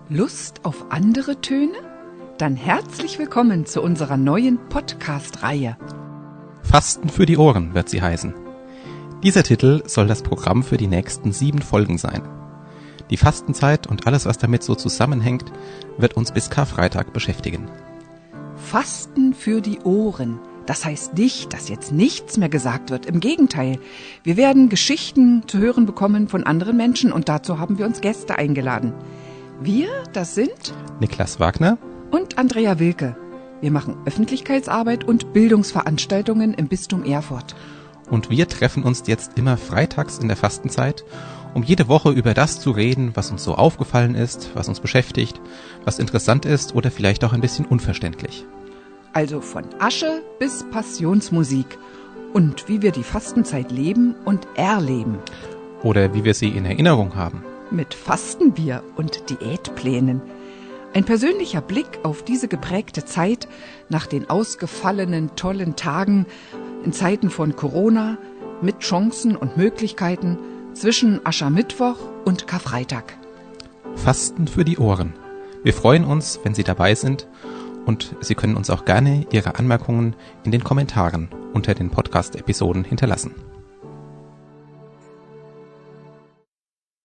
Lust auf andere Töne? Dann herzlich willkommen zu unserer neuen Podcast-Reihe. Fasten für die Ohren wird sie heißen. Dieser Titel soll das Programm für die nächsten 7 Folgen sein. Die Fastenzeit und alles, was damit so zusammenhängt, wird uns bis Karfreitag beschäftigen. Fasten für die Ohren. Das heißt nicht, dass jetzt nichts mehr gesagt wird. Im Gegenteil, wir werden Geschichten zu hören bekommen von anderen Menschen und dazu haben wir uns Gäste eingeladen. Wir, das sind Niklas Wagner und Andrea Wilke. Wir machen Öffentlichkeitsarbeit und Bildungsveranstaltungen im Bistum Erfurt. und wir treffen uns jetzt immer freitags in der Fastenzeit, um jede Woche über das zu reden, was uns so aufgefallen ist, was uns beschäftigt, was interessant ist oder vielleicht auch ein bisschen unverständlich. Also von Asche bis Passionsmusik und wie wir die Fastenzeit leben und erleben. Oder wie wir sie in Erinnerung haben. Mit Fastenbier und Diätplänen. Ein persönlicher Blick auf diese geprägte Zeit nach den ausgefallenen, tollen Tagen in Zeiten von Corona mit Chancen und Möglichkeiten zwischen Aschermittwoch und Karfreitag. Fasten für die Ohren. Wir freuen uns, wenn Sie dabei sind und Sie können uns auch gerne Ihre Anmerkungen in den Kommentaren unter den Podcast-Episoden hinterlassen.